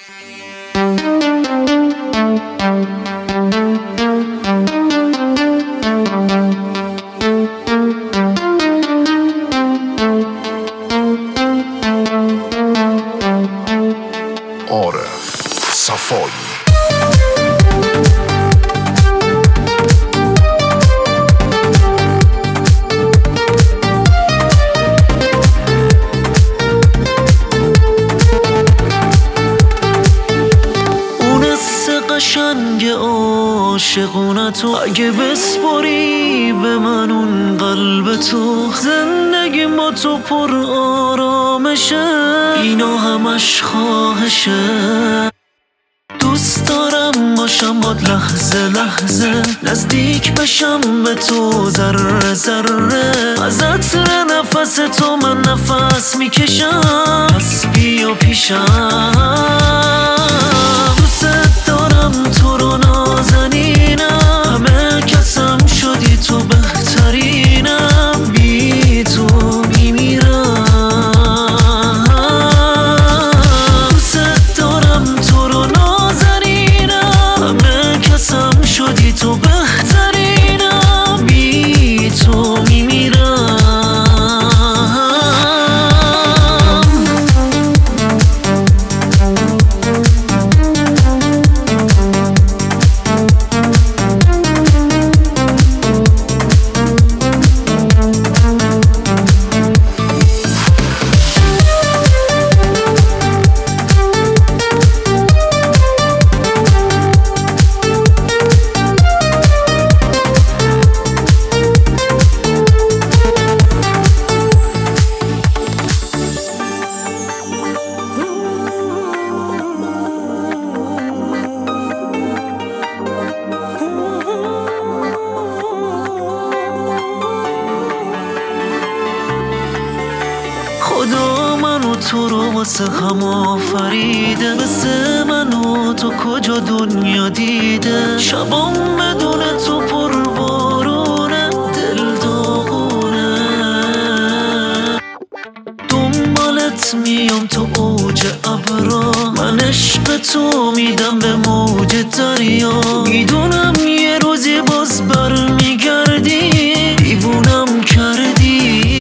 عارف صفایی. قشنگ عاشقونه تو اگه بسپاری به من اون قلب تو، زندگی ما تو پر آرامشه، اینا همش خواهشه. دوست دارم باشم باد لحظه لحظه، نزدیک بشم به تو ذره ذره، از عطر نفس تو من نفس میکشم، پس بیا پیشم. دوست دارم تو رو نازنینم، همه کسم شدی تو بهترینم، بی تو میمیرم. دوست دارم تو رو نازنینم، همه کسم شدی تو بهترینم، بی تو میمیرم. خدا منو تو رو واسه هم آفریده، مثل منو تو کجا دنیا دیده، شبام بدون تو پر بارونه، دل داغونه. دنبالت میام تو اوج ابرا، من عشق تو میدم به موج دریا، میدونم یه روزی باز برمیگردی، دیوونم کردی.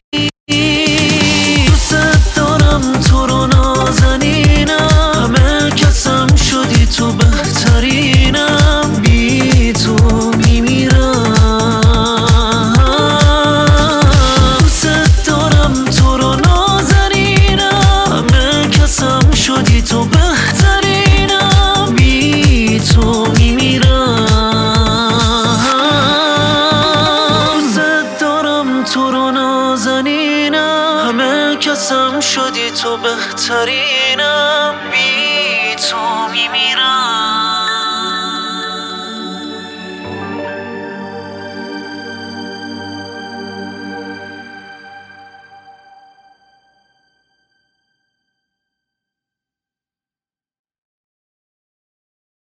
تو بهترینم، بی تو میمیرم. دوست دارم تو رو نازنینم، همه کسم شدی تو بهترینم، بی تو میمیرم. دوست دارم تو رو نازنینم، همه کسم شدی تو بهترینم.